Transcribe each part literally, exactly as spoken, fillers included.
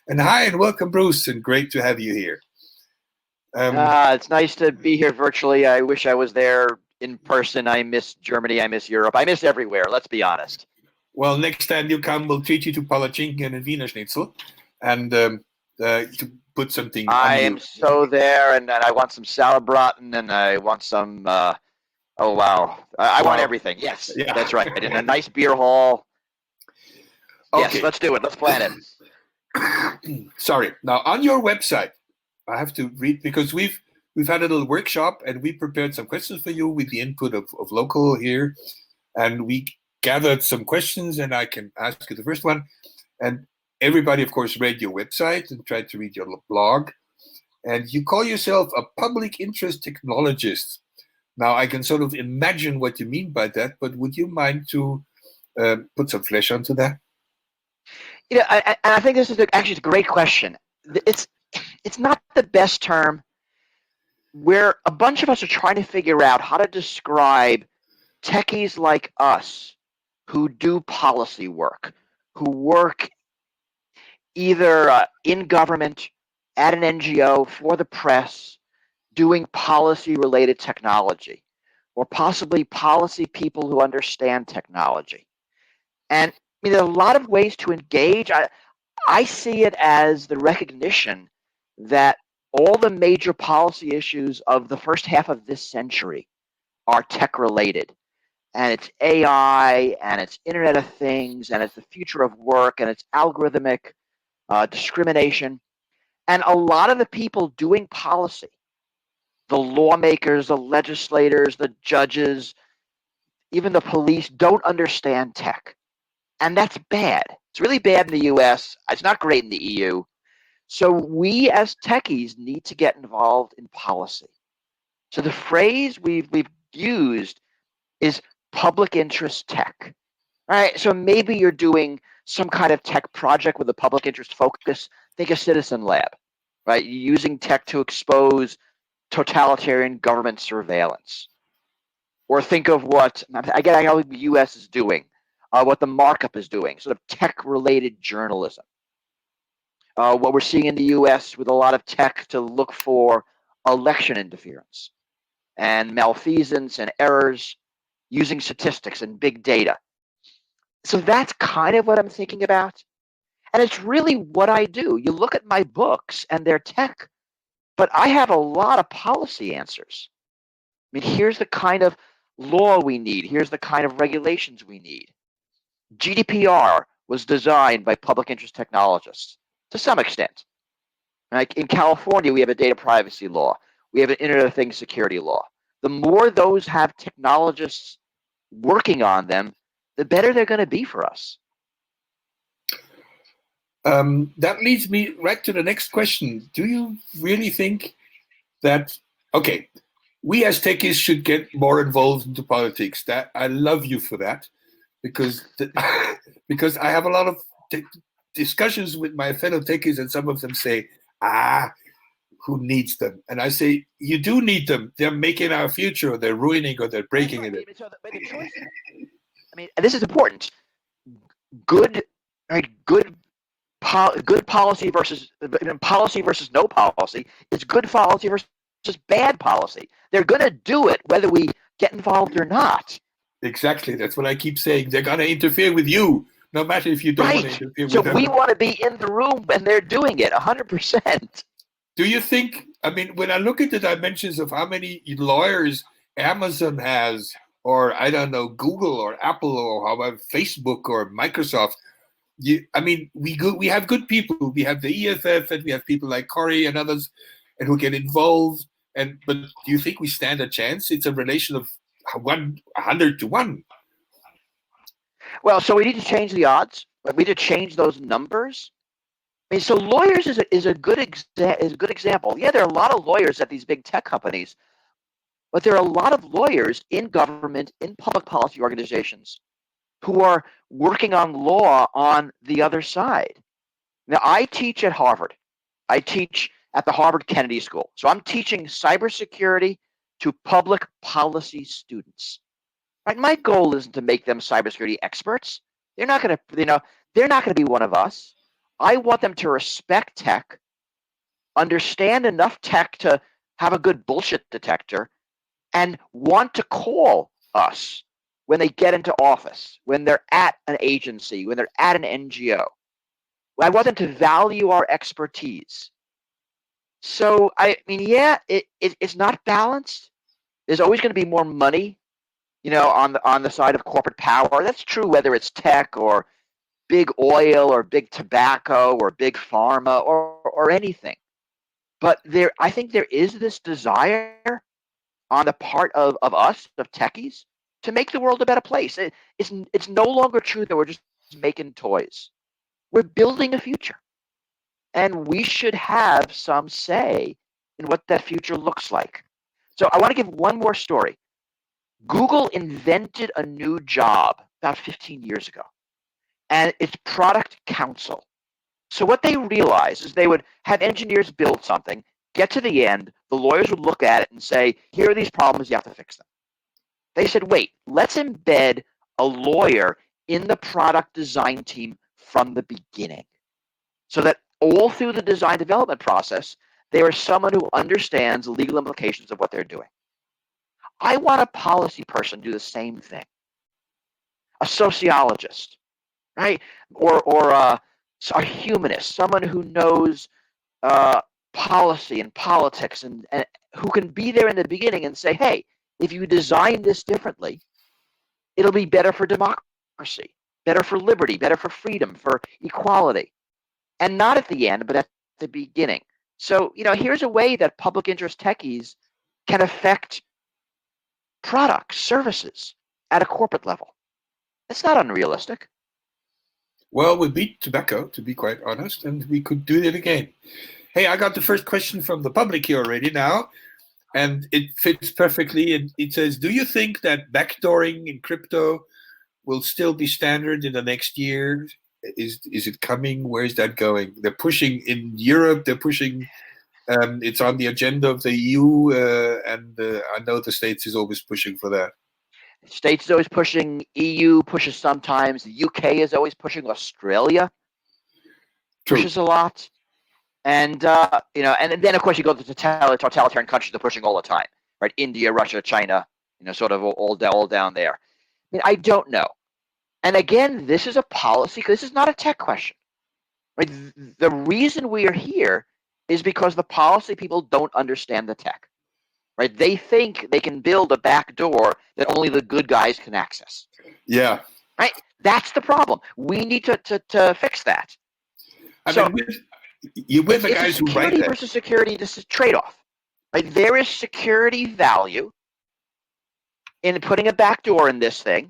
And hi and welcome, Bruce, and great to have you here. Um, Uh, it's nice to be here virtually. I wish I was there in person. I miss Germany. I miss Europe. I miss everywhere. Let's be honest. well, next time you come, we'll treat you to Palatschinken and Wiener Schnitzel, and um, uh, to put something on I you. am so there, and, and I want some sauerbraten, and I want some. Uh, oh wow, I, I want Wow. everything. Yes, Yeah. that's right. In a nice beer hall. Yes, Okay. let's do it. Let's plan it. Sorry. Now on your website, I have to read because we've we've had a little workshop and we prepared some questions for you with the input of, of local here, and we gathered some questions, and I can ask you the first one. And everybody, of course, read your website and tried to read your blog. And you call yourself a public interest technologist. Now, I can sort of imagine what you mean by that, but would you mind to uh, put some flesh onto that? You know, I, I, I think this is a, actually it's a great question. It's it's not the best term. Where a bunch of us are trying to figure out how to describe techies like us who do policy work, who work either uh, in government, at an N G O, for the press, doing policy related technology, or possibly policy people who understand technology. And I mean, there are a lot of ways to engage. I, I see it as the recognition that all the major policy issues of the first half of this century are tech related. And it's A I, and it's Internet of Things, and it's the future of work, and it's algorithmic uh, discrimination. And a lot of the people doing policy, the lawmakers, the legislators, the judges, even the police, don't understand tech. And that's bad. It's really bad in the U S. It's not great in the E U. So we as techies need to get involved in policy. So the phrase we've we've used is public interest tech. All right. So maybe you're doing some kind of tech project with a public interest focus. Think of Citizen Lab, right? You're using tech to expose totalitarian government surveillance. Or think of what again I know the U S is doing, uh, what the markup is doing, sort of tech-related journalism. Uh, what we're seeing in the U S with a lot of tech to look for election interference and malfeasance and errors using statistics and big data. So that's kind of what I'm thinking about. And it's really what I do. You look at my books and they're tech, but I have a lot of policy answers. I mean, here's the kind of law we need. Here's the kind of regulations we need. G D P R was designed by public interest technologists to some extent. Like in California, we have a data privacy law. We have an Internet of Things security law. The more those have technologists working on them, the better they're going to be for us. Um, that leads me right to the next question. Do you really think that, okay, we as techies should get more involved into politics? That I love you for that, because the, because I have a lot of t- discussions with my fellow techies, and some of them say, ah, who needs them? And I say, you do need them. They're making our future, or they're ruining, or they're breaking Right. it. So the, the choice, I mean, and this is important. Good, right? Good, po- good policy versus policy versus no policy is good policy versus bad policy. They're going to do it whether we get involved or not. Exactly. That's what I keep saying. They're going to interfere with you, no matter if you don't right. want to interfere So with them. we want to be in the room when they're doing it, one hundred percent. Do you think, I mean, when I look at the dimensions of how many lawyers Amazon has, or I don't know, Google or Apple or however, Facebook or Microsoft, you, I mean, we go, we have good people. We have the E F F, and we have people like Corey and others, and who get involved. And but do you think we stand a chance? It's a relation of one hundred to one. Well, so we need to change the odds. We need to change those numbers. I mean, so lawyers is a, is a good exa- is a good example. Yeah, there are a lot of lawyers at these big tech companies, but there are a lot of lawyers in government, in public policy organizations, who are working on law on the other side. Now, I teach at Harvard. I teach at the Harvard Kennedy School. So I'm teaching cybersecurity to public policy students. Right? My goal isn't to make them cybersecurity experts. They're not going to, you know, they're not going to be one of us. I want them to respect tech, understand enough tech to have a good bullshit detector, and want to call us when they get into office, when they're at an agency, when they're at an N G O. I want them to value our expertise. So, I mean, yeah, it, it it's not balanced. There's always going to be more money, you know, on the on the side of corporate power. That's true whether it's tech or big oil or big tobacco or big pharma or or anything. But there, I think there is this desire on the part of, of us, of techies, to make the world a better place. It, it's it's no longer true that we're just making toys. We're building a future. And we should have some say in what that future looks like. So I want to give one more story. Google invented a new job about fifteen years ago, and it's product counsel. So what they realized is they would have engineers build something, get to the end, the lawyers would look at it and say, here are these problems, you have to fix them. They said, wait, let's embed a lawyer in the product design team from the beginning, so that all through the design development process, there is someone who understands the legal implications of what they're doing. I want a policy person to do the same thing. A sociologist, right? Or, or a, a humanist, someone who knows uh, policy and politics and, and who can be there in the beginning and say, hey, if you design this differently, it'll be better for democracy, better for liberty, better for freedom, for equality. And not at the end, but at the beginning. So, you know, here's a way that public interest techies can affect products, services at a corporate level. It's not unrealistic. Well, we beat tobacco, to be quite honest, and we could do it again. Hey, I got the first question from the public here already now, and it fits perfectly. And it says, do you think that backdooring in crypto will still be standard in the next year? Is is it coming? Where is that going? They're pushing in Europe. They're pushing. Um, it's on the agenda of the E U, uh, and uh, I know the States is always pushing for that. The States is always pushing. E U pushes sometimes. The U K is always pushing. Australia True. pushes a lot. And uh, you know, and then of course you go to the totalitarian countries that are pushing all the time, right? India, Russia, China, you know, sort of all down, all down there. I mean, I don't know. And again, this is a policy. This is not a tech question, right? The reason we are here is because the policy people don't understand the tech, right? They think they can build a back door that only the good guys can access. Yeah. Right. That's the problem. We need to to, to fix that. I so, mean, with, you with the guys who write that. Security versus security, this is trade-off. Right? There is security value in putting a backdoor in this thing,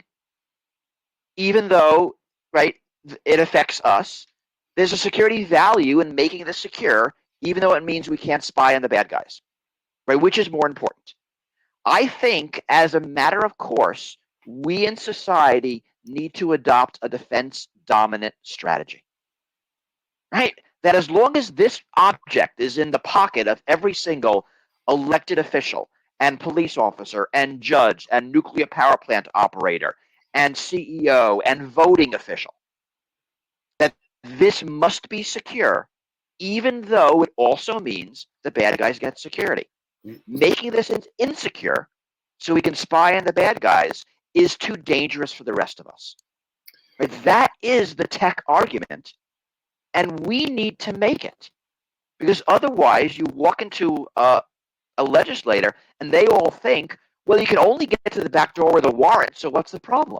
even though, right, it affects us. There's a security value in making this secure, even though it means we can't spy on the bad guys. Right? Which is more important? I think, as a matter of course, we in society need to adopt a defense-dominant strategy. Right? That as long as this object is in the pocket of every single elected official and police officer and judge and nuclear power plant operator and C E O and voting official, that this must be secure, even though it also means the bad guys get security. Making this insecure so we can spy on the bad guys is too dangerous for the rest of us. Right? That is the tech argument. And we need to make it, because otherwise you walk into a, a legislator and they all think, well, you can only get to the back door with a warrant, so what's the problem?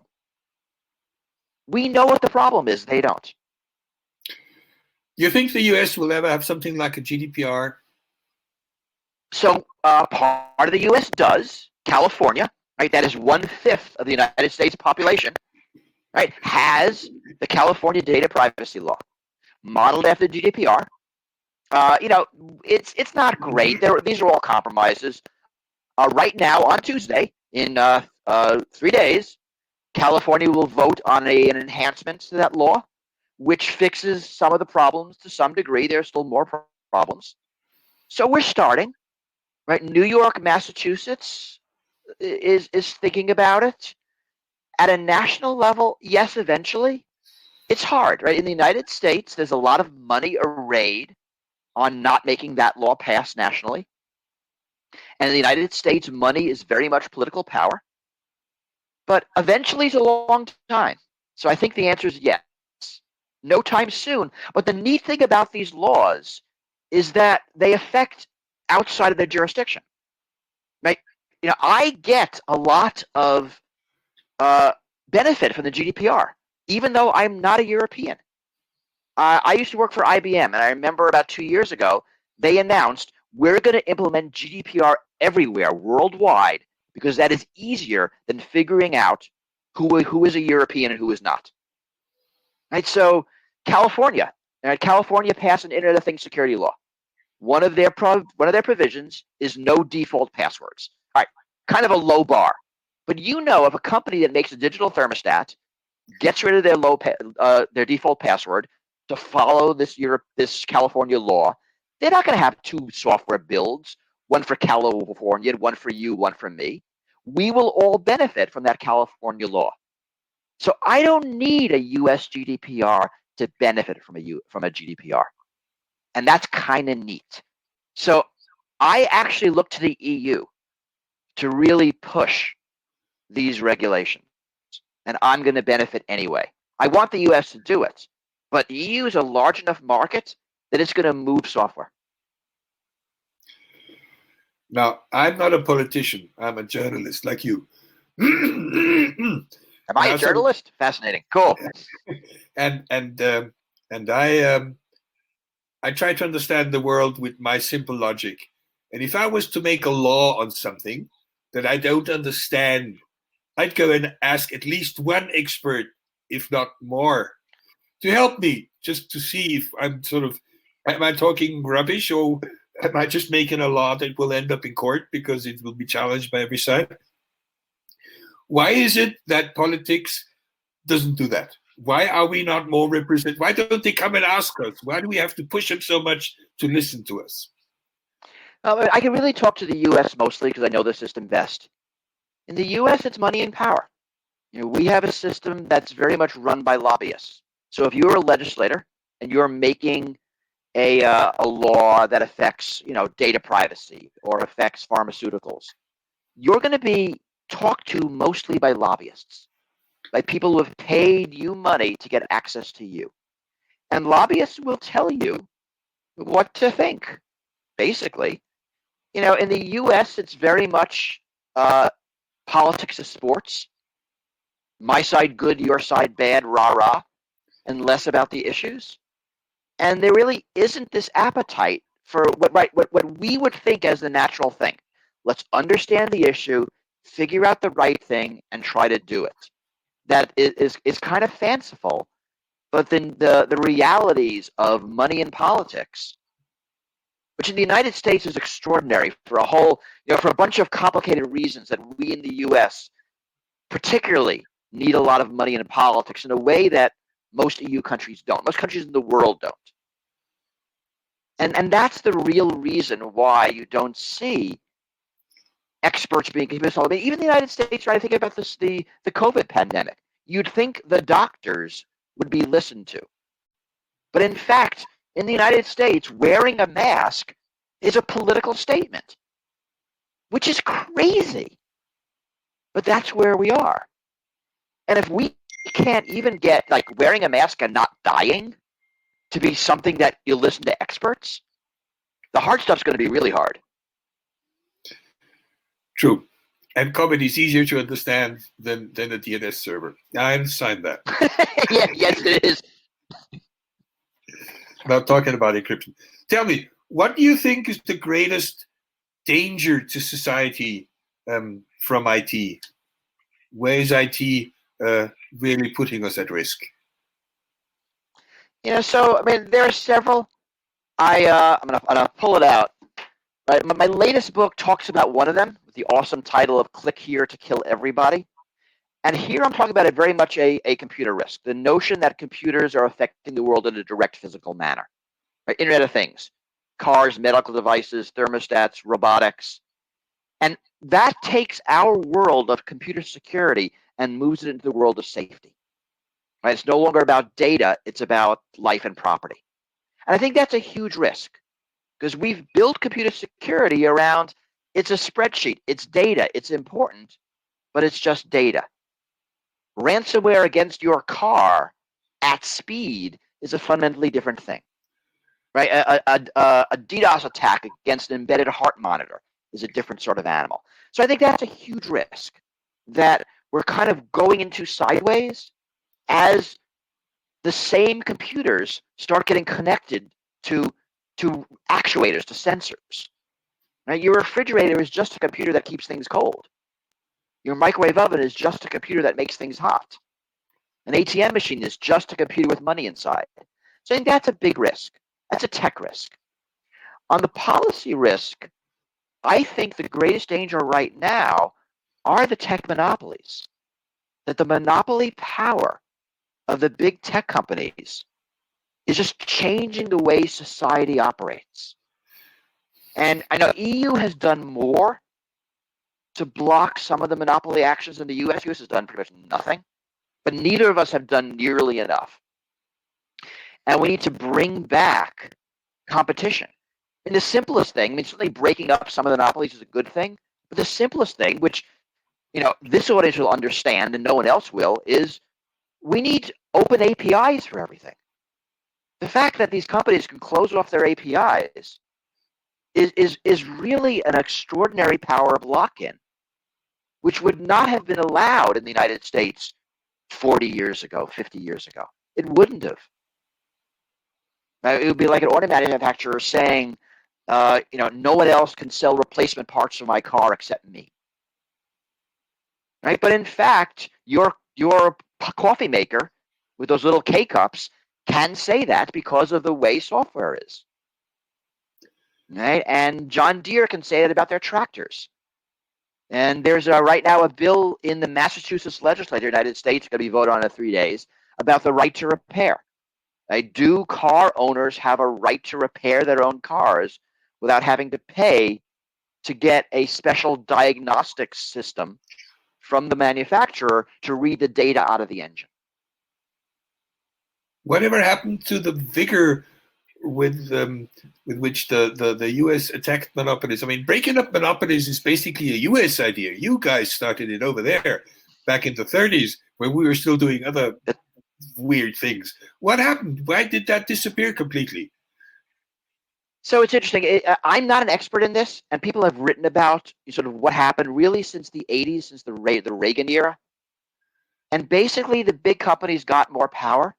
We know what the problem is. They don't. You think the U S will ever have something like a G D P R? So uh, part of the U S does. California, right? That is one-fifth of the United States population, right? Has the California Data Privacy Law, modeled after G D P R. Uh, you know, it's it's not great. There, these are all compromises. Uh, right now, on Tuesday, in uh, uh, three days, California will vote on a, an enhancement to that law, which fixes some of the problems to some degree. There are still more pro- problems. So we're starting, right? New York, Massachusetts is is thinking about it. At a national level, yes, eventually. it's hard, right? In the United States, there's a lot of money arrayed on not making that law pass nationally. And in the United States, money is very much political power. But eventually, it's a long time. So I think the answer is yes. No time soon. But the neat thing about these laws is that they affect outside of their jurisdiction. Right? You know, I get a lot of uh, benefit from the G D P R, even though I'm not a European. Uh, I used to work for I B M, and I remember about two years ago, they announced we're going to implement G D P R everywhere, worldwide, because that is easier than figuring out who, who is a European and who is not. Right? So California, right, California passed an Internet of Things security law. One of their pro, one of their provisions is no default passwords. All right, kind of a low bar. But you know, if a company that makes a digital thermostat gets rid of their low uh, their default password to follow this Europe this California law, they're not going to have two software builds, one for California, one for you, one for me. We will all benefit from that California law. So I don't need a U S G D P R to benefit from a U, from a G D P R. And that's kind of neat. So I actually look to the E U to really push these regulations. And I'm going to benefit anyway. I want the U S to do it, but the E U is a large enough market that it's going to move software. Now, I'm not a politician. I'm a journalist like you. Am I a journalist? Fascinating. Cool. And and um, and I um, I try to understand the world with my simple logic. And if I was to make a law on something that I don't understand, I'd go and ask at least one expert, if not more, to help me, just to see if I'm sort of, am I talking rubbish, or am I just making a law that will end up in court because it will be challenged by every side? Why is it that politics doesn't do that? Why are we not more represented? Why don't they come and ask us? Why do we have to push them so much to listen to us? Uh, I can really talk to the U S mostly because I know the system best. In the U S, it's money and power. You know, we have a system that's very much run by lobbyists. So if you're a legislator and you're making a uh, a law that affects, you know, data privacy or affects pharmaceuticals, you're going to be talked to mostly by lobbyists, by people who have paid you money to get access to you. And lobbyists will tell you what to think, basically. You know, in the U S, it's very much uh, politics is sports. My side good, your side bad, rah rah, and less about the issues. And there really isn't this appetite for what right what, what we would think as the natural thing. Let's understand the issue, figure out the right thing, and try to do it. That is is, is kind of fanciful, but then the, the realities of money in politics, which in the United States is extraordinary for a whole, you know, for a bunch of complicated reasons that we in the U S particularly need a lot of money in politics in a way that most E U countries don't. Most countries in the world don't. And and that's the real reason why you don't see experts being convinced. Even the United States, right? I think about this the, the COVID pandemic. You'd think the doctors would be listened to. But in fact, in the United States, wearing a mask is a political statement, which is crazy. But that's where we are. And if we can't even get like wearing a mask and not dying to be something that you listen to experts, the hard stuff's going to be really hard. True. And COVID is easier to understand than, than a D N S server. I understand that. yeah, yes, it is. About talking about encryption. Tell me, what do you think is the greatest danger to society um, from I T? Where is I T uh, really putting us at risk? You know, so I mean, there are several. I uh, I'm gonna, I'm gonna pull it out. Right, my, my latest book talks about one of them with the awesome title of "Click Here to Kill Everybody." And here I'm talking about a very much a, a computer risk, the notion that computers are affecting the world in a direct physical manner. Right? Internet of Things, cars, medical devices, thermostats, robotics. And that takes our world of computer security and moves it into the world of safety. right? It's no longer about data, it's about life and property. And I think that's a huge risk because we've built computer security around it's a spreadsheet, it's data, it's important, but it's just data. Ransomware against your car at speed is a fundamentally different thing, right? A, a, a, a DDoS attack against an embedded heart monitor is a different sort of animal. So I think that's a huge risk that we're kind of going into sideways as the same computers start getting connected to, to actuators, to sensors. Right? Your refrigerator is just a computer that keeps things cold. Your microwave oven is just a computer that makes things hot. An A T M machine is just a computer with money inside. So I think that's a big risk. That's a tech risk. On the policy risk, I think the greatest danger right now are the tech monopolies. That the monopoly power of the big tech companies is just changing the way society operates. And I know E U has done more to block some of the monopoly actions than the U S. U S has done pretty much nothing. But neither of us have done nearly enough. And we need to bring back competition. And the simplest thing, I mean, certainly breaking up some of the monopolies is a good thing, but the simplest thing, which you know this audience will understand and no one else will, is we need open A P Is for everything. The fact that these companies can close off their A P Is is, is, is really an extraordinary power of lock-in, which would not have been allowed in the United States forty years ago, fifty years ago. It wouldn't have. It would be like an auto manufacturer saying, uh, you know, no one else can sell replacement parts for my car except me. Right? But in fact, your your coffee maker with those little K cups can say that because of the way software is. Right? And John Deere can say that about their tractors. And there's a, right now a bill in the Massachusetts legislature, United States, going to be voted on in three days, about the right to repair. Right? Do car owners have a right to repair their own cars without having to pay to get a special diagnostic system from the manufacturer to read the data out of the engine? Whatever happened to the vigor with um, with which the, the, the U S attacked monopolies? I mean, breaking up monopolies is basically a U S idea. You guys started it over there back in the thirties when we were still doing other weird things. What happened? Why did that disappear completely? So it's interesting. It, I'm not an expert in this, and people have written about sort of what happened really since the eighties, since the, Re- the Reagan era. And basically, the big companies got more power.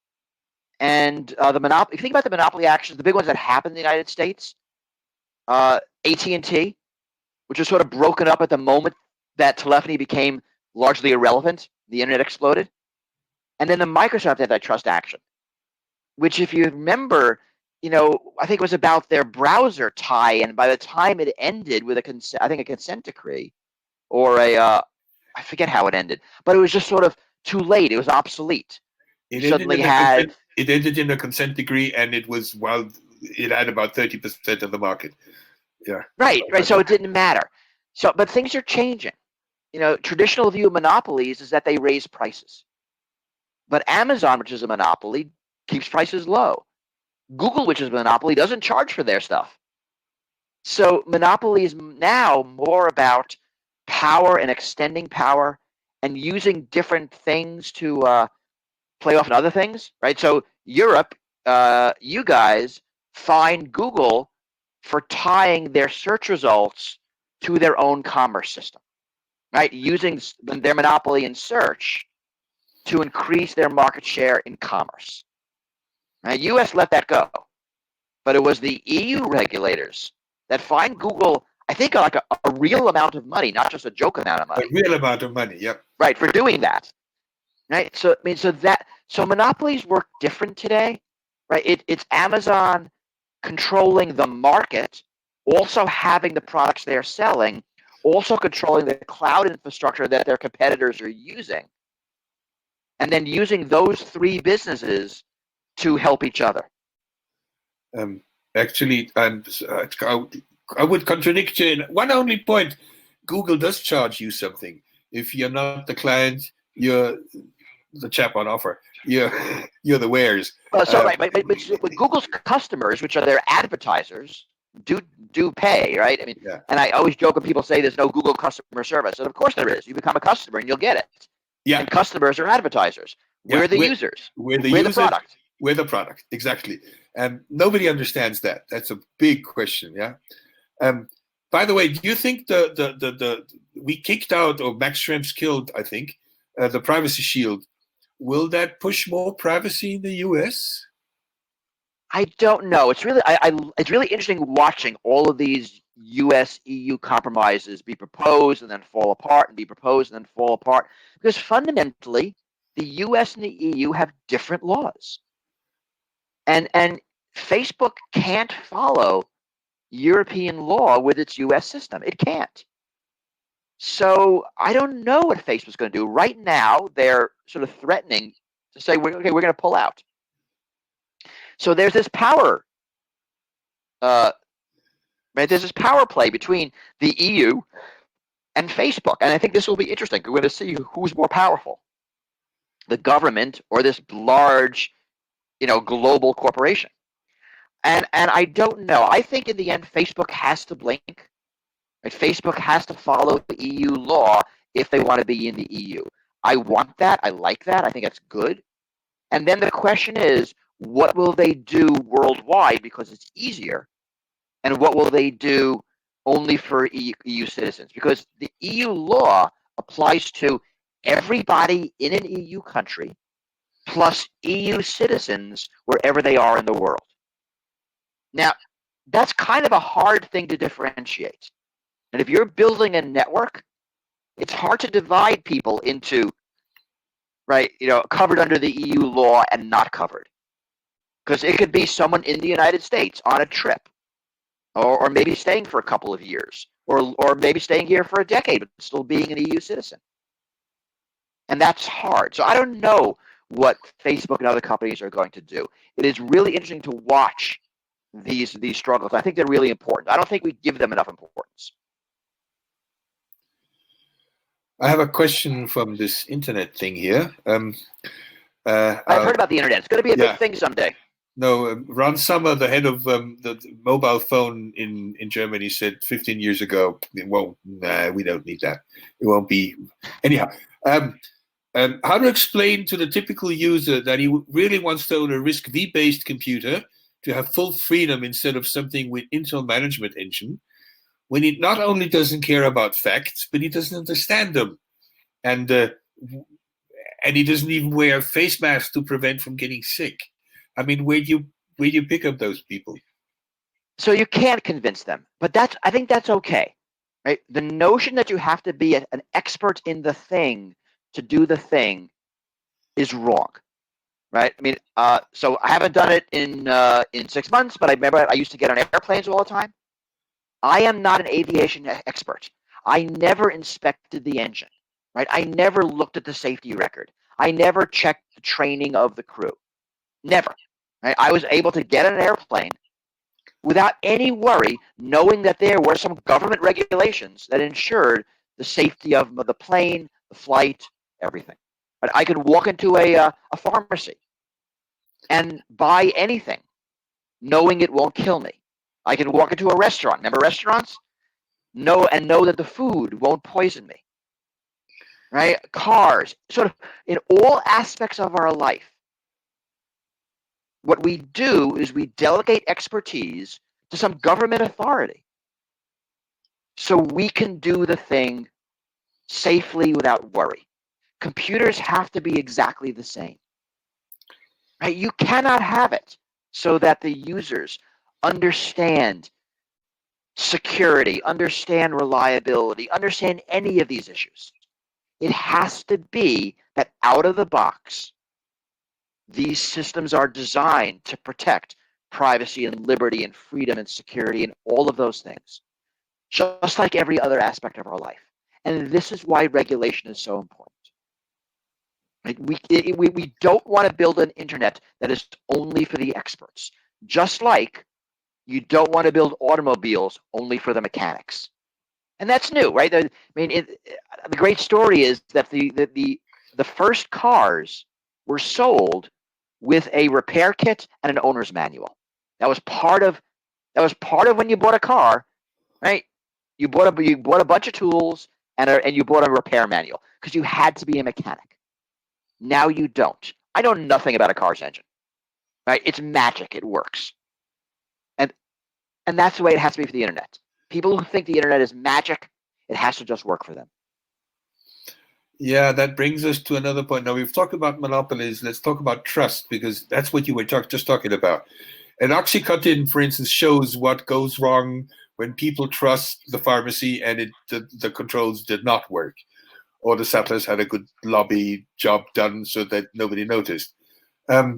And uh, the monopoly, if you think about the monopoly actions, the big ones that happened in the United States, uh, A T and T, which was sort of broken up at the moment that telephony became largely irrelevant, the internet exploded. And then the Microsoft antitrust action, which, if you remember, you know, I think it was about their browser tie-in. By the time it ended with a consent, I think a consent decree, or a, uh, I forget how it ended, but it was just sort of too late. It was obsolete. It You suddenly had consent, it ended in a consent decree, and it was well, it had about thirty percent of the market. Yeah. Right, right. So it didn't matter. So, but things are changing. You know, traditional view of monopolies is that they raise prices. But Amazon, which is a monopoly, keeps prices low. Google, which is a monopoly, doesn't charge for their stuff. So monopoly is now more about power and extending power and using different things to uh, play off on other things, right? So Europe, uh, you guys find Google for tying their search results to their own commerce system, right? Using their monopoly in search to increase their market share in commerce. Right? U S let that go, but it was the E U regulators that fined Google, I think, like a, a real amount of money, not just a joke amount of money. A real amount of money, yep. Right, for doing that. Right, so I mean, so that so monopolies work different today, right? It, it's Amazon controlling the market, also having the products they're selling, also controlling the cloud infrastructure that their competitors are using, and then using those three businesses to help each other. Um, actually, I'm, I, I would contradict you in one only point. Google does charge you something. If you're not the client, you're the chap on offer. You're you're the wares. Well, so Uh, right, but, but, but with Google's customers, which are their advertisers, do do pay, right? I mean, Yeah. and I always joke when people say there's no Google customer service, and of course there is. You become a customer and you'll get it. Yeah. And customers are advertisers. Yeah, We're the we're- users. We're the We're user. the product. We're the product. Exactly. And nobody understands that. That's a big question. Yeah. Um, by the way, do you think the the the, the we kicked out, or Max Schrems killed, I think, uh, the Privacy Shield? Will that push more privacy in the U S? I don't know. It's really I, I it's really interesting watching all of these U S E U compromises be proposed and then fall apart and be proposed and then fall apart, because fundamentally the U S and the E U have different laws. And and Facebook can't follow European law with its U S system. It can't. So I don't know what Facebook's going to do. Right now, they're sort of threatening to say, okay, we're going to pull out. So there's this power, uh, right? There's this power play between the E U and Facebook, and I think this will be interesting. We're going to see who's more powerful, the government or this large, you know, global corporation. And and I don't know. I think in the end, Facebook has to blink. Right? Facebook has to follow the E U law if they want to be in the E U. I want that. I like that. I think that's good. And then the question is, what will they do worldwide because it's easier? And what will they do only for E U citizens? Because the E U law applies to everybody in an E U country plus E U citizens wherever they are in the world. Now, that's kind of a hard thing to differentiate. And if you're building a network, it's hard to divide people into, right, you know, covered under the E U law and not covered. Because it could be someone in the United States on a trip, or, or maybe staying for a couple of years, or, or maybe staying here for a decade, but still being an E U citizen. And that's hard. So I don't know what Facebook and other companies are going to do. It is really interesting to watch these these struggles. I think they're really important. I don't think we give them enough importance. I have a question from this internet thing here. Um, uh, I've uh, heard about the internet. It's going to be a yeah. big thing someday. No, um, Ron Sommer, the head of um, the mobile phone in, in Germany, said fifteen years ago, well, nah, we don't need that. It won't be. Anyhow, um, um, how to explain to the typical user that he really wants to own a RISC-V-based computer to have full freedom instead of something with Intel management engine, when he not only doesn't care about facts, but he doesn't understand them. And, uh, and he doesn't even wear a face mask to prevent from getting sick. I mean, where do you where do you pick up those people? So you can't convince them, but that's I think that's okay, right? The notion that you have to be a, an expert in the thing to do the thing is wrong, right? I mean, uh, so I haven't done it in uh, in six months, but I remember I used to get on airplanes all the time. I am not an aviation expert. I never inspected the engine, right? I never looked at the safety record. I never checked the training of the crew. Never. Right? I was able to get on an airplane without any worry, knowing that there were some government regulations that ensured the safety of the plane, the flight, everything. But I could walk into a, uh, a pharmacy and buy anything, knowing it won't kill me. I can walk into a restaurant. Remember restaurants? Know and know that the food won't poison me. Right? Cars, sort of in all aspects of our life. What we do is we delegate expertise to some government authority so we can do the thing safely without worry. Computers have to be exactly the same. Right? You cannot have it so that the users understand security, understand reliability, understand any of these issues. It has to be that out of the box, these systems are designed to protect privacy and liberty and freedom and security and all of those things, just like every other aspect of our life. And this is why regulation is so important. Right? We, it, we, we don't want to build an internet that is only for the experts, just like you don't want to build automobiles only for the mechanics. And that's new, right? I mean, it, the great story is that the, the, the the first cars were sold with a repair kit and an owner's manual. That was part of that was part of when you bought a car, right? You bought a you bought a bunch of tools and a, and you bought a repair manual because you had to be a mechanic. Now you don't. I know nothing about a car's engine, right? It's magic. It works, and and that's the way it has to be for the internet. People who think the internet is magic, it has to just work for them. Yeah, that brings us to another point. Now, we've talked about monopolies. Let's talk about trust, because that's what you were talk, just talking about. And OxyContin, for instance, shows what goes wrong when people trust the pharmacy and it the, the controls did not work, or the settlers had a good lobby job done so that nobody noticed. Um,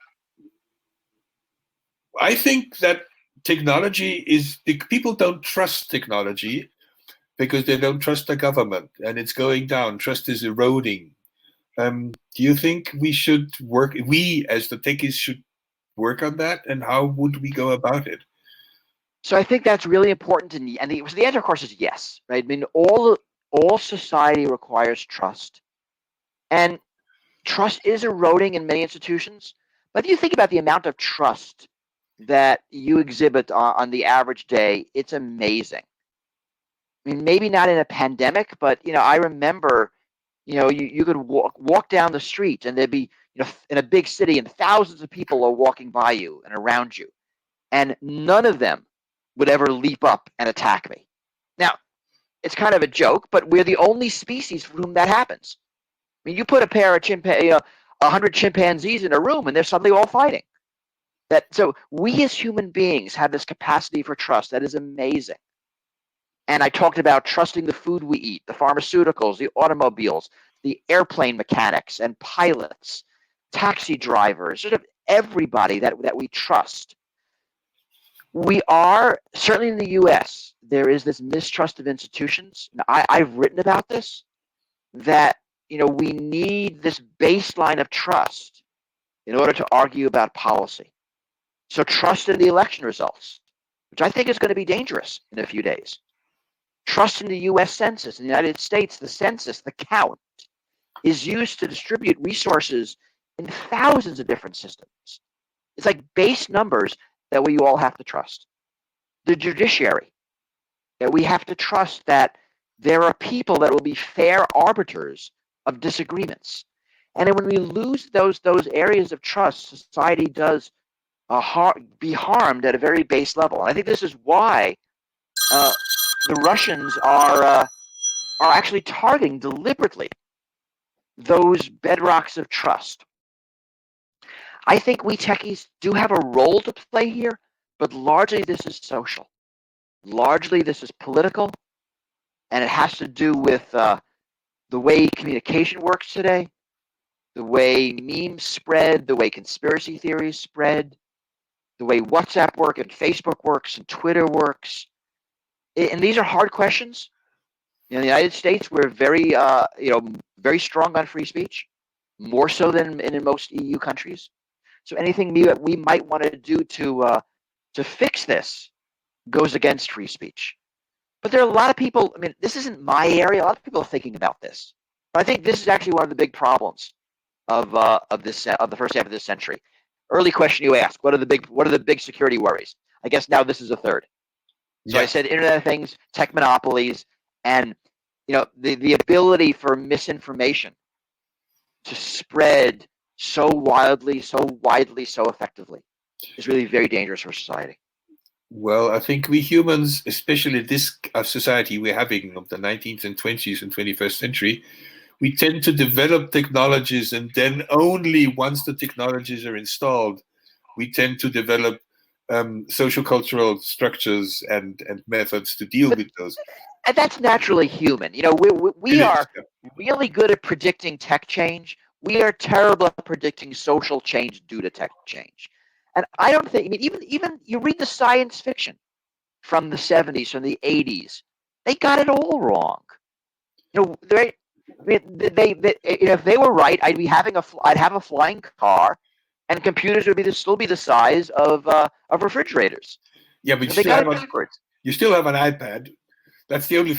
I think that technology is, people don't trust technology because they don't trust the government, and it's going down. Trust is eroding. Um, do you think we should work, we as the techies should work on that, and how would we go about it? So I think that's really important, and the, and the, so the answer, of course, is yes, right? I mean, all all society requires trust, and trust is eroding in many institutions. But if you think about the amount of trust that you exhibit on, on the average day, it's amazing. I mean, maybe not in a pandemic, but you know, I remember, you know, you, you could walk walk down the street and there'd be, you know, in a big city and thousands of people are walking by you and around you, and none of them would ever leap up and attack me. Now, it's kind of a joke, but we're the only species for whom that happens. I mean, you put a pair of chimpanzees, you know, a hundred chimpanzees in a room, and they're suddenly all fighting. That so we as human beings have this capacity for trust that is amazing. And I talked about trusting the food we eat, the pharmaceuticals, the automobiles, the airplane mechanics and pilots, taxi drivers, sort of everybody that, that we trust. We are, certainly in the U S, there is this mistrust of institutions. Now, I, I've written about this, that you know we need this baseline of trust in order to argue about policy. So trust in the election results, which I think is going to be dangerous in a few days. Trust in the U S Census. In the United States, the census, the count, is used to distribute resources in thousands of different systems. It's like base numbers that we all have to trust. The judiciary, that we have to trust that there are people that will be fair arbiters of disagreements. And when we lose those, those areas of trust, society does uh, har- be harmed at a very base level. And I think this is why uh, the Russians are uh, are actually targeting deliberately those bedrocks of trust. I think we techies do have a role to play here, but largely this is social. Largely this is political, and it has to do with uh, the way communication works today, the way memes spread, the way conspiracy theories spread, the way WhatsApp works and Facebook works and Twitter works. And these are hard questions. In the United States, we're very, uh, you know, very strong on free speech, more so than in most E U countries. So anything we, we might want to do to uh, to fix this goes against free speech. But there are a lot of people. I mean, this isn't my area. A lot of people are thinking about this. But I think this is actually one of the big problems of uh, of this of the first half of this century. Early question you asked: What are the big What are the big security worries? I guess now this is a third. So yeah. I said Internet of Things, tech monopolies, and you know the, the ability for misinformation to spread so wildly, so widely, so effectively is really very dangerous for society. Well, I think we humans, especially this uh, society we're having of the nineteenth and twentieth and twenty-first century, we tend to develop technologies, and then only once the technologies are installed, we tend to develop um, social cultural structures and, and methods to deal but, with those. And that's naturally human. You know, we, we, we are is, yeah. really good at predicting tech change. We are terrible at predicting social change due to tech change. And I don't think, I mean, even, even you read the science fiction from the seventies, from the eighties, they got it all wrong. You know, they, they, they, they if they were right, I'd be having a, I'd have a flying car, and computers would be the, still be the size of uh, of refrigerators. Yeah, but you they still, got have it an, backwards. you still have an iPad. That's the only thing.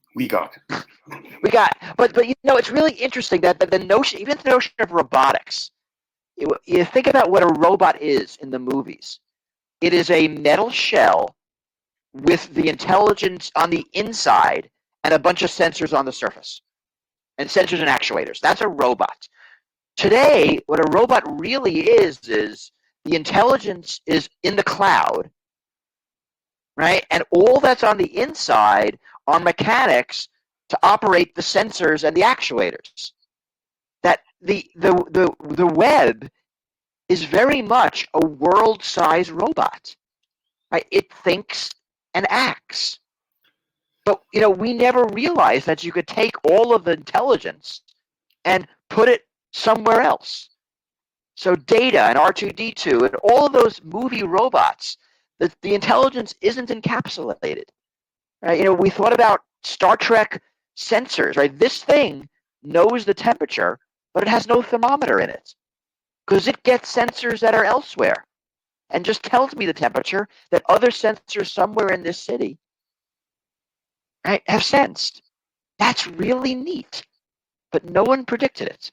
we got. We got, but but you know, it's really interesting that, that the notion, even the notion of robotics, you, you think about what a robot is in the movies. It is a metal shell with the intelligence on the inside and a bunch of sensors on the surface, and sensors and actuators. That's a robot. Today, what a robot really is is the intelligence is in the cloud, right? And all that's on the inside are mechanics to operate the sensors and the actuators. That the the the, the web is very much a world-sized robot. Right? It thinks and acts. But you know, we never realized that you could take all of the intelligence and put it somewhere else. So Data and R two D two and all of those movie robots, the, the intelligence isn't encapsulated. Right? You know, we thought about Star Trek sensors, right? This thing knows the temperature, but it has no thermometer in it because it gets sensors that are elsewhere and just tells me the temperature that other sensors somewhere in this city, right, have sensed. That's really neat, but no one predicted it.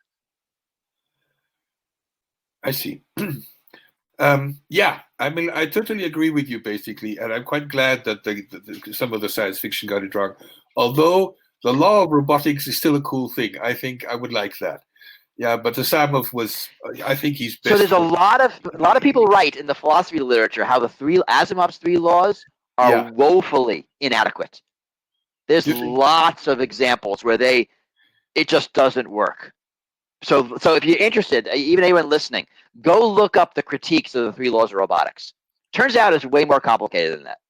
I see. um, yeah, I mean, I totally agree with you, basically, and I'm quite glad that the, the, the, some of the science fiction got it wrong. Although the law of robotics is still a cool thing. I think I would like that. Yeah, but Asimov was, I think he's best. So there's a lot of a lot of people write in the philosophy literature how the three Asimov's three laws are Yeah. woefully inadequate. There's You think- lots of examples where they it just doesn't work. So so if you're interested, even anyone listening, go look up the critiques of the three laws of robotics. Turns out it's way more complicated than that.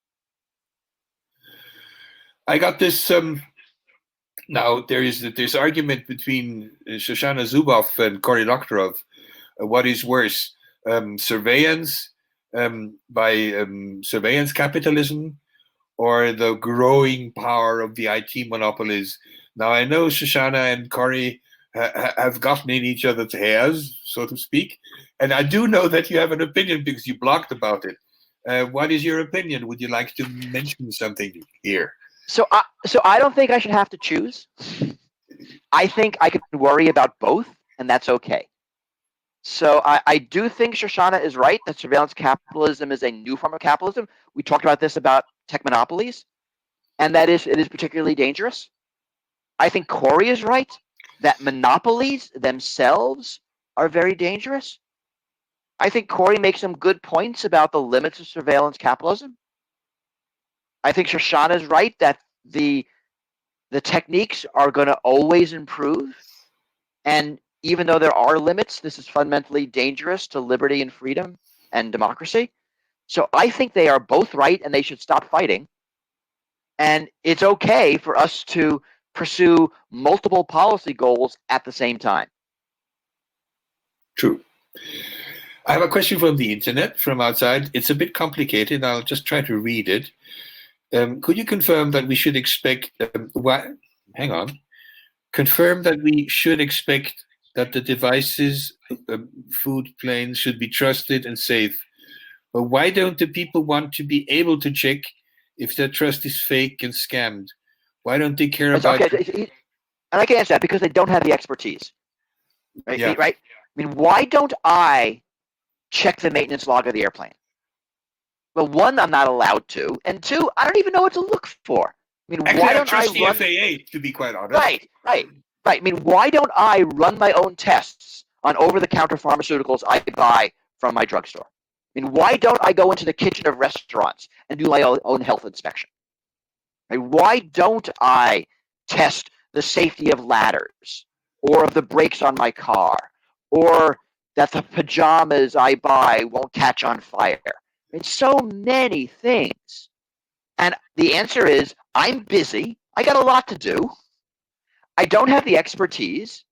I got this. Um, now there is this argument between Shoshana Zuboff and Cory Doctorow. Uh, what is worse, um, surveillance um, by um, surveillance capitalism, or the growing power of the I T monopolies? Now I know Shoshana and Cory ha- have gotten in each other's hairs, so to speak, and I do know that you have an opinion because you blogged about it. Uh, what is your opinion? Would you like to mention something here? So I so I don't think I should have to choose. I think I can worry about both, and that's okay. So I, I do think Shoshana is right that surveillance capitalism is a new form of capitalism. We talked about this about tech monopolies, and that is it is particularly dangerous. I think Cory is right that monopolies themselves are very dangerous. I think Cory makes some good points about the limits of surveillance capitalism. I think Shoshana is right that the the techniques are going to always improve, and even though there are limits, this is fundamentally dangerous to liberty and freedom and democracy. So I think they are both right, and they should stop fighting. And it's okay for us to pursue multiple policy goals at the same time. True. I have a question from the internet, from outside. It's a bit complicated. I'll just try to read it. Um, could you confirm that we should expect um, what? Hang on. Confirm that we should expect that the devices, uh, food planes, should be trusted and safe. But why don't the people want to be able to check if their trust is fake and scammed? Why don't they care It's about? okay, and I can answer that because they don't have the expertise. Right? Yeah. Right? I mean, why don't I check the maintenance log of the airplane? Well, one, I'm not allowed to, and two, I don't even know what to look for. I mean, Actually, why I don't trust I the run? F A A, to be quite honest. Right, right, right. I mean, why don't I run my own tests on over-the-counter pharmaceuticals I buy from my drugstore? I mean, why don't I go into the kitchen of restaurants and do my own health inspection? Right? Why don't I test the safety of ladders or of the brakes on my car or that the pajamas I buy won't catch on fire? I mean, so many things. And the answer is, I'm busy. I got a lot to do. I don't have the expertise.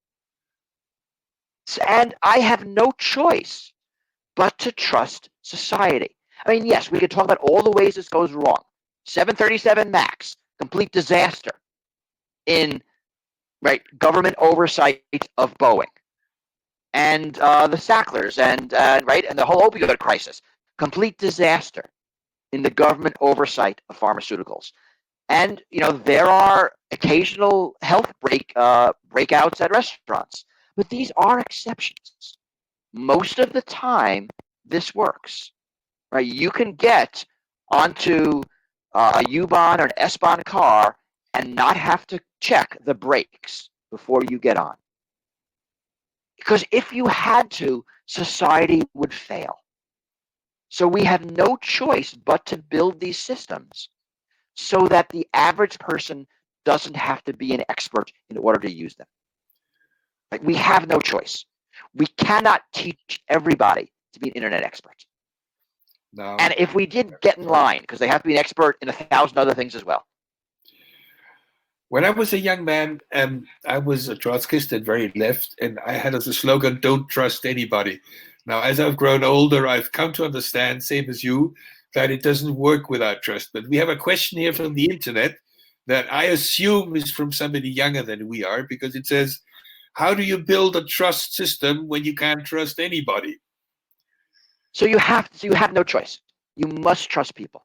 And I have no choice but to trust society. I mean, yes, we could talk about all the ways this goes wrong. seven thirty-seven MAX, complete disaster in right government oversight of Boeing, and uh, the Sacklers, and uh, right, and the whole opioid crisis, complete disaster in the government oversight of pharmaceuticals. And you know there are occasional health break uh, breakouts at restaurants, but these are exceptions. Most of the time, this works. Right? You can get onto uh, a U-Bahn or an S-Bahn car and not have to check the brakes before you get on. Because if you had to, society would fail. So we have no choice but to build these systems so that the average person doesn't have to be an expert in order to use them. Like, we have no choice. We cannot teach everybody to be an internet expert. No. And if we did, get in line, because they have to be an expert in a thousand other things as well. When I was a young man, um, I was a Trotskyist and very left, and I had as a slogan, "Don't trust anybody." Now, as I've grown older, I've come to understand, same as you, that it doesn't work without trust. But we have a question here from the internet that I assume is from somebody younger than we are, because it says, how do you build a trust system when you can't trust anybody? So you have so you have no choice. You must trust people.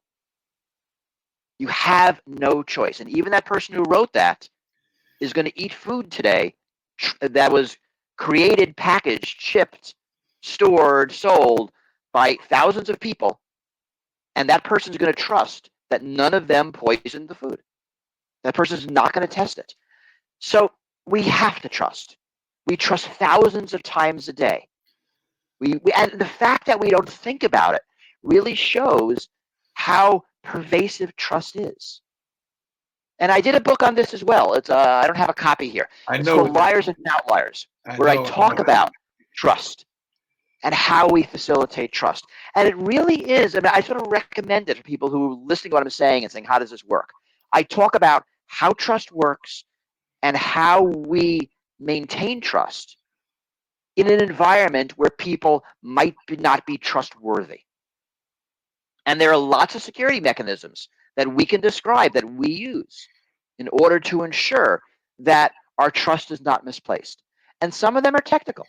You have no choice. And even that person who wrote that is going to eat food today that was created, packaged, shipped, stored, sold by thousands of people. And that person's going to trust that none of them poisoned the food. That person's not going to test it. So we have to trust. We trust thousands of times a day. We, we and the fact that we don't think about it really shows how pervasive trust is. And I did a book on this as well. It's uh, I don't have a copy here. I it's know called Liars and Outliers, I where know, I talk I about trust and how we facilitate trust. And it really is, I mean, I sort of recommend it for people who are listening to what I'm saying and saying, how does this work? I talk about how trust works and how we maintain trust in an environment where people might be, not be trustworthy. And there are lots of security mechanisms that we can describe that we use in order to ensure that our trust is not misplaced. And some of them are technical.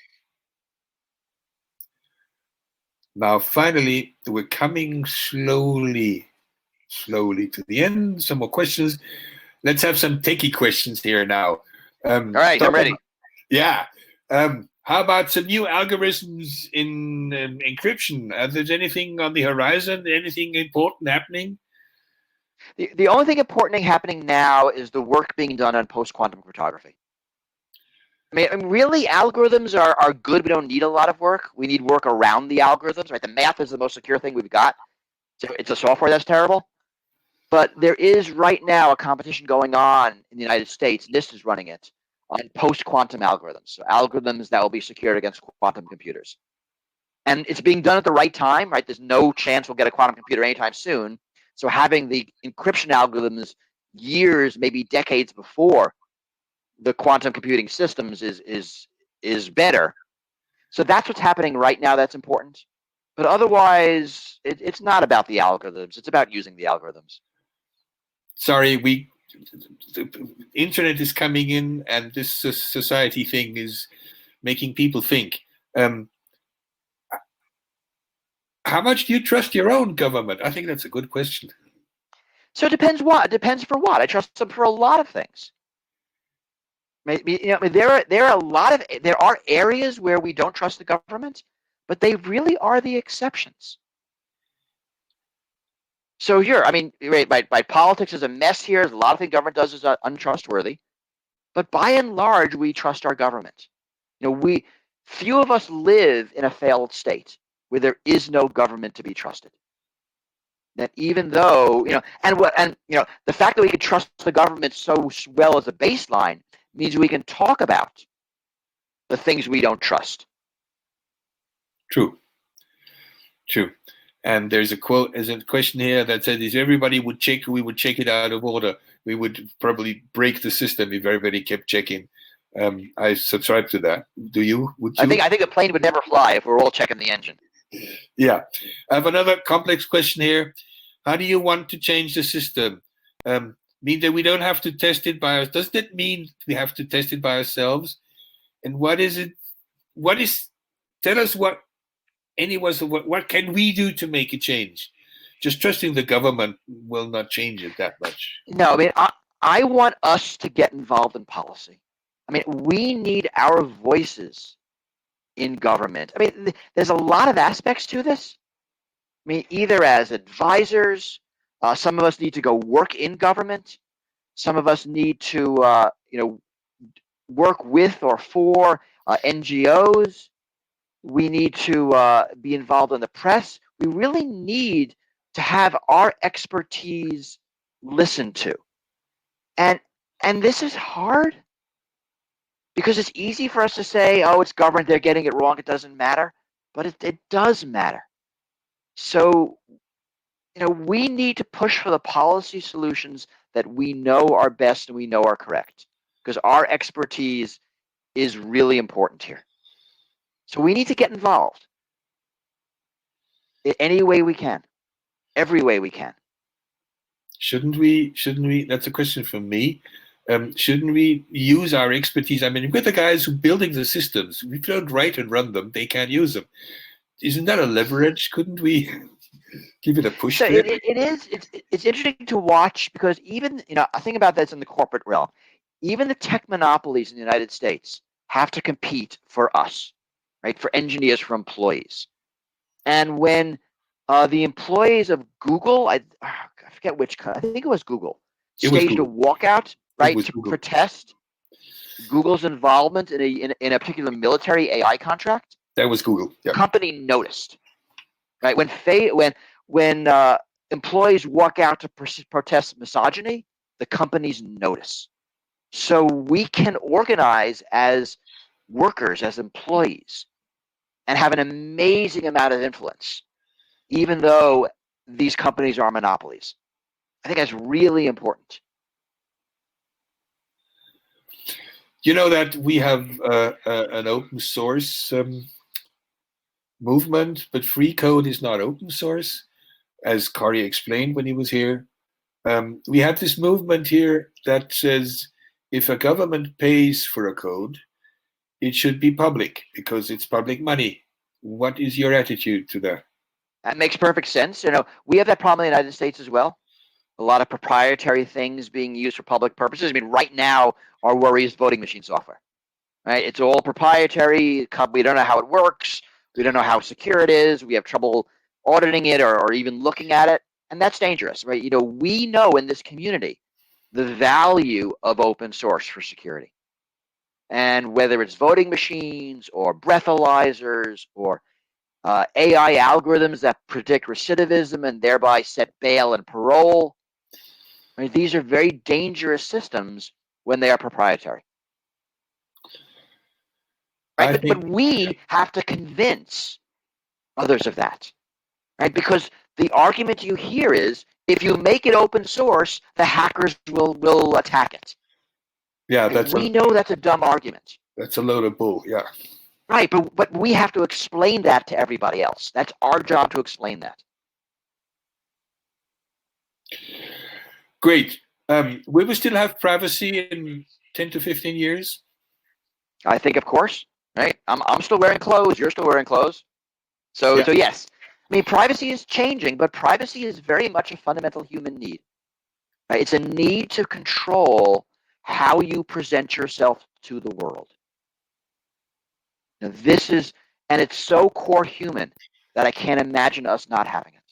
Now, finally, we're coming slowly, slowly to the end. Some more questions. Let's have some techie questions here now. Um, All right, I'm ready. About, yeah. Um, how about some new algorithms in um, encryption? Are there anything on the horizon? Anything important happening? The, the only thing important happening now is the work being done on post-quantum cryptography. I mean, I mean, really, algorithms are, are good. We don't need a lot of work. We need work around the algorithms, right? The math is the most secure thing we've got. So it's a software that's terrible. But there is right now a competition going on in the United States. NIST is running it on post-quantum algorithms, so algorithms that will be secured against quantum computers. And it's being done at the right time, right? There's no chance we'll get a quantum computer anytime soon. So having the encryption algorithms years, maybe decades before the quantum computing systems is is is better. So that's what's happening right now. That's important. But otherwise, it, it's not about the algorithms. It's about using the algorithms. Sorry, we the internet is coming in, and this society thing is making people think. Um, how much do you trust your own government? I think that's a good question. So it depends what. It depends for what. I trust them for a lot of things. Maybe, you know, I mean, there are there are a lot of there are areas where we don't trust the government, but they really are the exceptions. So here, I mean, right, by, by politics is a mess here. There's a lot of things government does is uh, untrustworthy, but by and large, we trust our government. You know, we few of us live in a failed state where there is no government to be trusted. That even though, you know, and what, and you know, the fact that we can trust the government so well as a baseline means we can talk about the things we don't trust. True. True. And there's a quote, there's a question here that says, if everybody would check, we would check it out of order. We would probably break the system if everybody kept checking. Um, I subscribe to that. Do you? Would you? I think I think a plane would never fly if we're all checking the engine. Yeah. I have another complex question here. How do you want to change the system? Um, mean that we don't have to test it by us? Does that mean we have to test it by ourselves? And what is it? What is? Tell us what. Anyone, so what, what can we do to make a change? just trusting the government will not change it that much. No, I mean, I, I want us to get involved in policy. I mean, we need our voices in government. I mean, th- there's a lot of aspects to this. I mean, either as advisors, uh, some of us need to go work in government. Some of us need to, uh, you know, work with or for uh, N G Os. We need to uh, be involved in the press. We really need to have our expertise listened to. And and this is hard because it's easy for us to say, oh, it's government, they're getting it wrong, it doesn't matter. But it, it does matter. So, you know, we need to push for the policy solutions that we know are best and we know are correct, because our expertise is really important here. So we need to get involved in any way we can, every way we can. Shouldn't we, shouldn't we, that's a question for me, um, shouldn't we use our expertise? I mean, we're the guys who are building the systems. If we don't write and run them, they can't use them. Isn't that a leverage? Couldn't we give it a push? So there? it, it is, it's, it's interesting to watch because even, you know, I think about this in the corporate realm. Even the tech monopolies in the United States have to compete for us, right? For engineers, for employees. And when uh, the employees of Google, I, I forget which, I think it was Google, It was staged Google. a walkout, right, was to Google. protest Google's involvement in a, in, in a particular military A I contract. That was Google. The Yeah. company noticed, right? When fa- when when uh, employees walk out to pr- protest misogyny, the companies notice. So we can organize as workers, as employees, and have an amazing amount of influence, even though these companies are monopolies. I think that's really important. You know that we have uh, uh, an open source um, movement, but free code is not open source, as Kari explained when he was here. Um, we have this movement here that says if a government pays for a code, it should be public because it's public money. What is your attitude to that? That makes perfect sense. You know, we have that problem in the United States as well. A lot of proprietary things being used for public purposes. I mean, right now, our worry is voting machine software, right? It's all proprietary. We don't know how it works. We don't know how secure it is. We have trouble auditing it or, or even looking at it. And that's dangerous, right? You know, we know in this community the value of open source for security. And whether it's voting machines or breathalyzers or uh, A I algorithms that predict recidivism and thereby set bail and parole, right? These are very dangerous systems when they are proprietary. Right? But, think, but we have to convince others of that, right? Because the argument you hear is if you make it open source, the hackers will, will attack it. Yeah, that's we a, know that's a dumb argument. That's a load of bull, yeah. Right, but, but we have to explain that to everybody else. That's our job to explain that. Great. Um, will we still have privacy in ten to fifteen years? I think, of course, right? I'm, I'm still wearing clothes. You're still wearing clothes. So, Yeah. so yes. I mean, privacy is changing, but privacy is very much a fundamental human need. Right? It's a need to control how you present yourself to the world. Now, this is, and it's so core human that I can't imagine us not having it.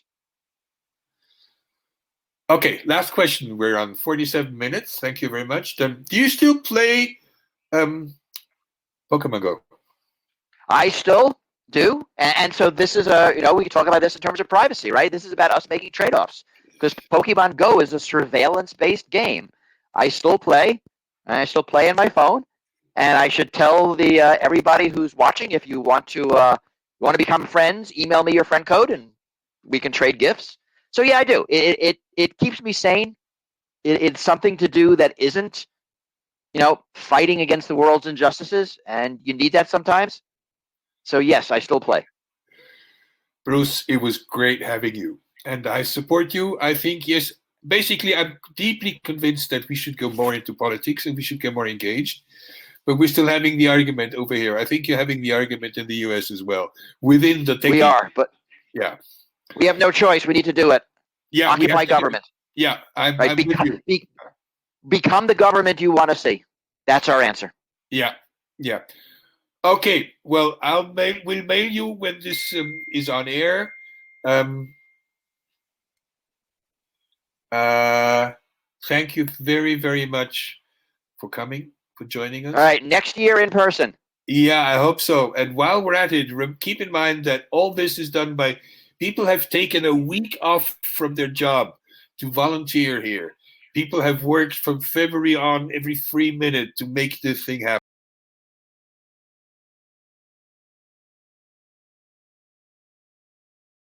Okay, last question. We're on forty-seven minutes. Thank you very much. Um, do you still play um, Pokemon Go? I still do, and, and so this is a, you know, we can talk about this in terms of privacy, right? This is about us making trade-offs because Pokemon Go is a surveillance-based game. I still play, and I still play on my phone, and I should tell the uh, everybody who's watching, if you want to uh, you want to become friends, email me your friend code, and we can trade gifts. So yeah, I do. It it it keeps me sane. It, it's something to do that isn't, you know, fighting against the world's injustices, and you need that sometimes. So yes, I still play. Bruce, it was great having you, and I support you. I think, yes, basically, I'm deeply convinced that we should go more into politics and we should get more engaged. But we're still having the argument over here. I think you're having the argument in the U S as well, within the techie. We are, but yeah, we have no choice. We need to do it. Yeah, we have Occupy to do- government. Yeah, I'm, Right? I'm with Become, you. be, become the government you want to see. That's our answer. Yeah, yeah. Okay, well, I'll mail. We'll mail you when this um, is on air. Um, uh, thank you very, very much for coming, for joining us. All right, next year in person. Yeah, I hope so. And while we're at it, rem- keep in mind that all this is done by people have taken a week off from their job to volunteer here. People have worked from February on every free minute to make this thing happen.